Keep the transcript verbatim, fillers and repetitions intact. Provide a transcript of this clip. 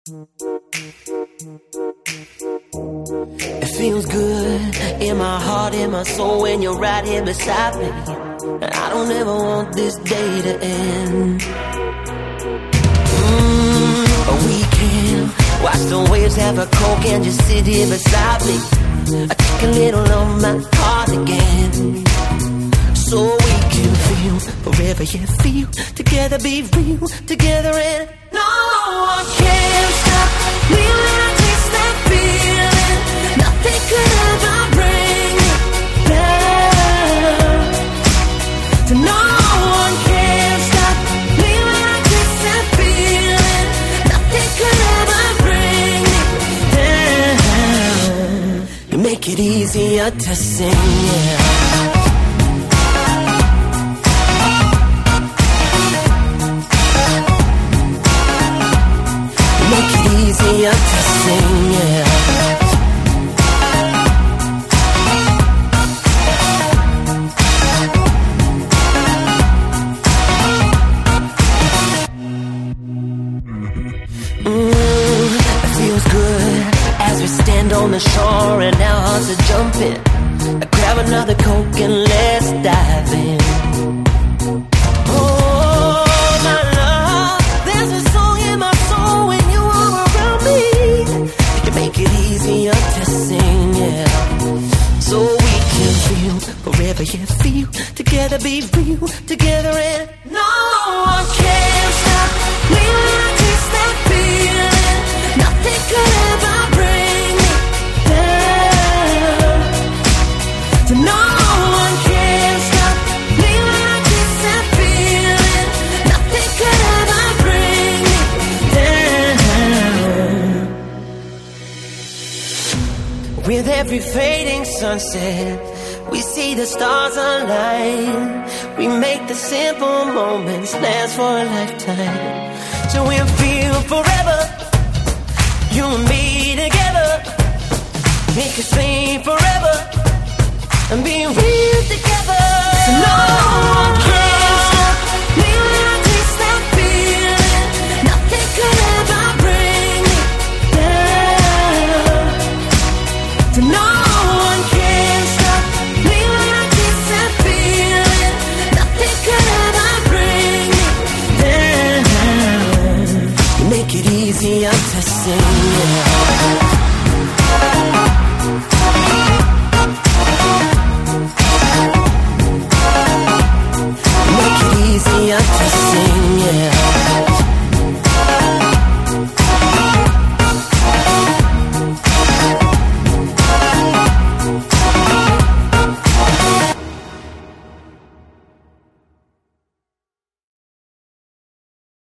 It feels good in my heart, in my soul when you're right here beside me. And I don't ever want this day to end. Mm, but we can watch the waves, have a coke and just sit here beside me. I take a little on my heart again, so we can feel forever, yeah, feel together, be real together, and no one can stop me when I taste that feeling. Nothing could ever bring me down. So no one can stop me when I taste that feeling. Nothing could ever bring me down. You make it easier to sing, yeah. Easier to sing, yeah. Mm, it feels good as we stand on the shore and our hearts are jumping. Grab another Coke and let's dive in. To sing, yeah. So we can feel forever, yeah, feel together, be real together, and no one can stop me when I taste that feeling. Nothing could ever bring me down. So no one can stop me when I taste that feeling. Nothing could ever bring me down. With every fading sunset, we see the stars align. We make the simple moments last for a lifetime. So we'll feel forever, you and me together. Make us sing forever and be real together. So no one can stop me when I taste that feeling. Nothing could ever bring me down. So no one can stop me when I taste that feeling. Nothing could ever bring me down. You make it easier to sing, yeah.